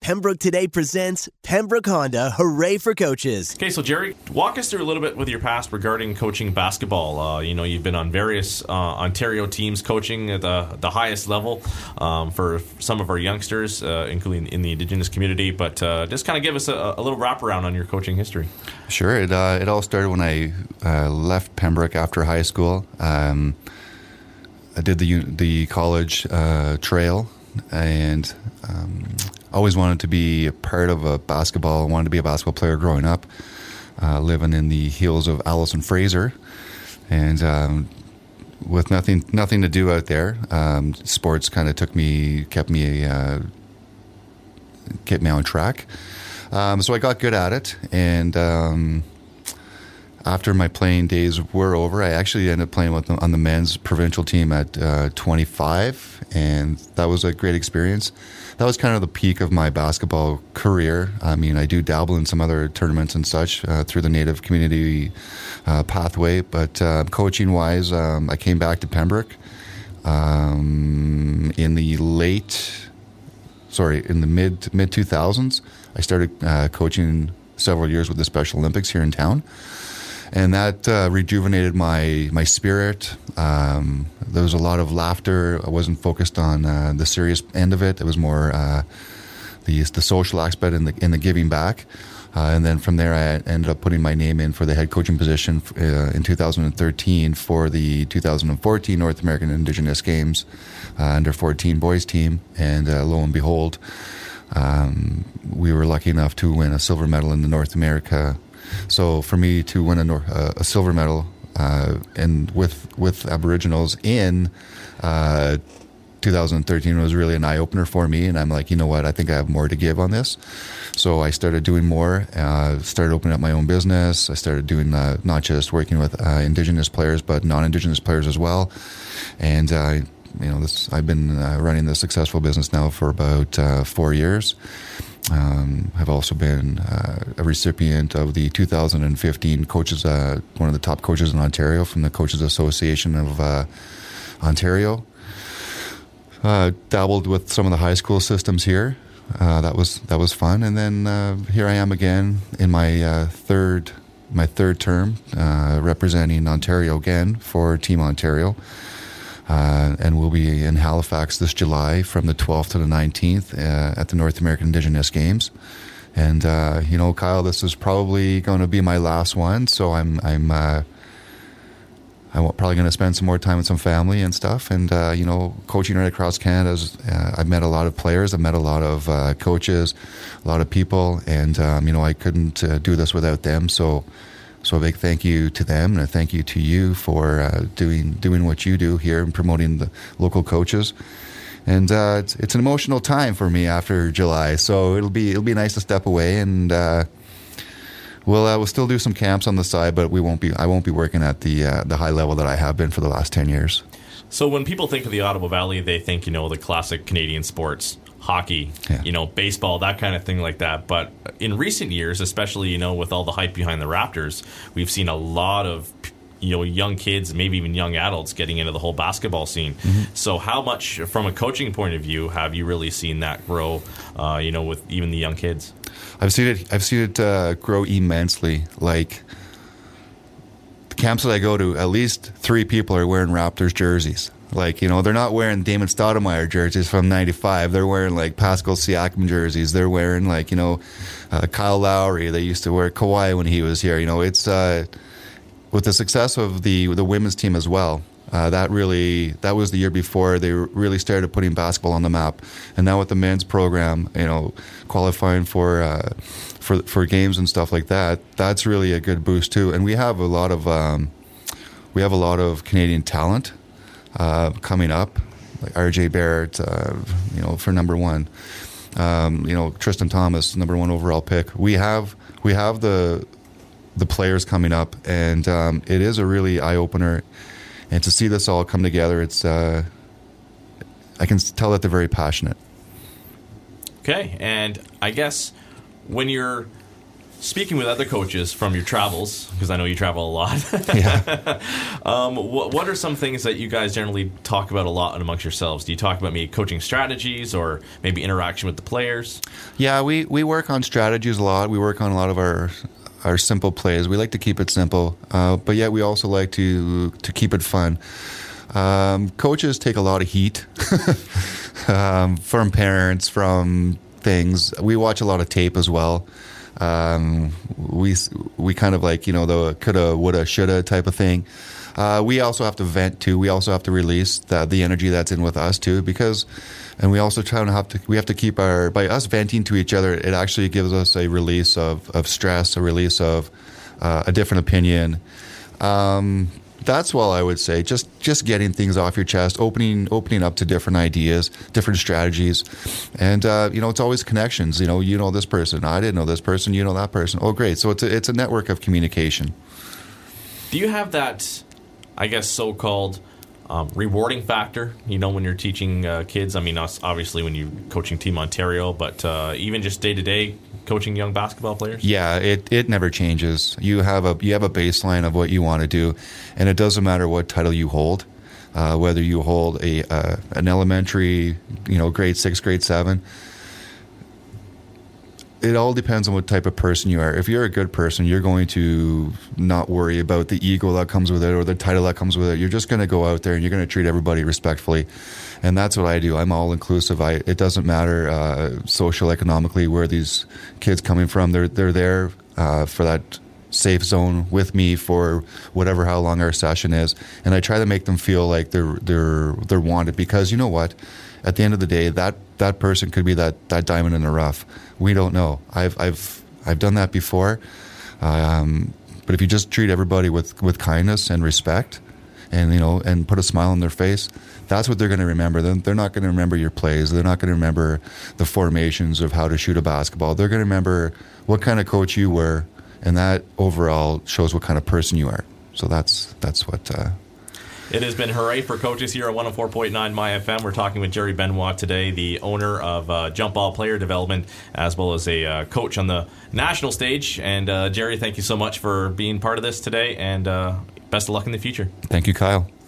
Pembroke Today presents Pembroke Honda Hooray for Coaches. Okay, so Jerry, walk us through a little bit with your past regarding coaching basketball. You've been on various Ontario teams coaching at the highest level for some of our youngsters, including in the Indigenous community. But just kind of give us a little wraparound on your coaching history. Sure. It all started when I left Pembroke after high school. I did the college trail and always wanted to be a part of a basketball. I wanted to be a basketball player growing up, living in the hills of Allison Fraser, and with nothing to do out there, sports kind of kept me on track. So I got good at it, and after my playing days were over, I actually ended up playing on the men's provincial team at 25, and that was a great experience. That was kind of the peak of my basketball career. I mean, I do dabble in some other tournaments and such through the Native community pathway, but coaching-wise, I came back to Pembroke in the mid-2000s. I started coaching several years with the Special Olympics here in town. And that rejuvenated my spirit. There was a lot of laughter. I wasn't focused on the serious end of it. It was more the social aspect and the giving back. And then from there, I ended up putting my name in for the head coaching position in 2013 for the 2014 North American Indigenous Games under 14 boys team. And lo and behold, we were lucky enough to win a silver medal in the North America. So for me to win a silver medal and with Aboriginals in 2013 was really an eye-opener for me, and I'm like, you know what, I think I have more to give on this. So I started doing more, started opening up my own business. I started doing not just working with Indigenous players, but non-Indigenous players as well. And I've been running this successful business now for about 4 years. I've also been a recipient of the 2015 coaches, one of the top coaches in Ontario from the Coaches Association of Ontario. Dabbled with some of the high school systems here. That was fun, and then here I am again in my third term, representing Ontario again for Team Ontario. And we'll be in Halifax this July from the 12th to the 19th at the North American Indigenous Games. And, Kyle, this is probably going to be my last one, so I'm probably going to spend some more time with some family and stuff. And, coaching right across Canada, I've met a lot of players. I've met a lot of coaches, a lot of people. And, I couldn't do this without them. So a big thank you to them, and a thank you to you for doing what you do here and promoting the local coaches. And it's an emotional time for me after July, so it'll be nice to step away, and we'll still do some camps on the side, but I won't be working at the high level that I have been for the last 10 years. So when people think of the Ottawa Valley, they think the classic Canadian sports. Hockey, baseball, that kind of thing like that. But in recent years, especially, with all the hype behind the Raptors, we've seen a lot of, young kids, maybe even young adults getting into the whole basketball scene. Mm-hmm. So how much, from a coaching point of view, have you really seen that grow, with even the young kids? I've seen it grow immensely. Like, the camps that I go to, at least 3 people are wearing Raptors jerseys. Like, they're not wearing Damon Stoudemire jerseys from 95. They're wearing, Pascal Siakam jerseys. They're wearing, Kyle Lowry. They used to wear Kawhi when he was here. It's with the success of the women's team as well. That was the year before they really started putting basketball on the map. And now with the men's program, qualifying for games and stuff like that, that's really a good boost too. And we have a lot of Canadian talent coming up, like RJ Barrett, for number one. Tristan Thomas, number 1 overall pick. We have the players coming up, and it is a really eye opener. And to see this all come together, it's I can tell that they're very passionate. Okay, and I guess when you're Speaking with other coaches from your travels, because I know you travel a lot, Yeah. what are some things that you guys generally talk about a lot amongst yourselves? Do you talk about maybe coaching strategies or maybe interaction with the players? Yeah, we work on strategies a lot. We work on a lot of our simple plays. We like to keep it simple, but yet we also like to keep it fun. Coaches take a lot of heat from parents, from things. We watch a lot of tape as well. We kind of like, the coulda, woulda, shoulda type of thing. We also have to vent too. We also have to release the energy that's in with us too, and we also we have to keep by us venting to each other, it actually gives us a release of stress, a release of a different opinion. That's all I would say. Just getting things off your chest, opening up to different ideas, different strategies, and it's always connections. You know this person. I didn't know this person. You know that person. Oh, great! So it's a network of communication. Do you have that, I guess, so-called rewarding factor? When you're teaching kids. I mean, obviously when you're coaching Team Ontario, but even just day-to-day coaching young basketball players? Yeah, it never changes. You have a baseline of what you want to do, and it doesn't matter what title you hold, whether you hold an elementary, grade 6, grade 7. It all depends on what type of person you are. If you're a good person, you're going to not worry about the ego that comes with it or the title that comes with it. You're just going to go out there and you're going to treat everybody respectfully. And that's what I do. I'm all inclusive. It doesn't matter social, economically, where these kids coming from. They're there for that safe zone with me for how long our session is. And I try to make them feel like they're wanted, because you know what? At the end of the day, that person could be that diamond in the rough. We don't know. I've done that before. But if you just treat everybody with kindness and respect, and put a smile on their face, that's what they're going to remember. They're not going to remember your plays. They're not going to remember the formations of how to shoot a basketball. They're going to remember what kind of coach you were, and that overall shows what kind of person you are. So that's what. It has been Hooray for Coaches here at 104.9 My FM. We're talking with Jerry Benoit today, the owner of Jump Ball Player Development, as well as a coach on the national stage. And Jerry, thank you so much for being part of this today, and best of luck in the future. Thank you, Kyle.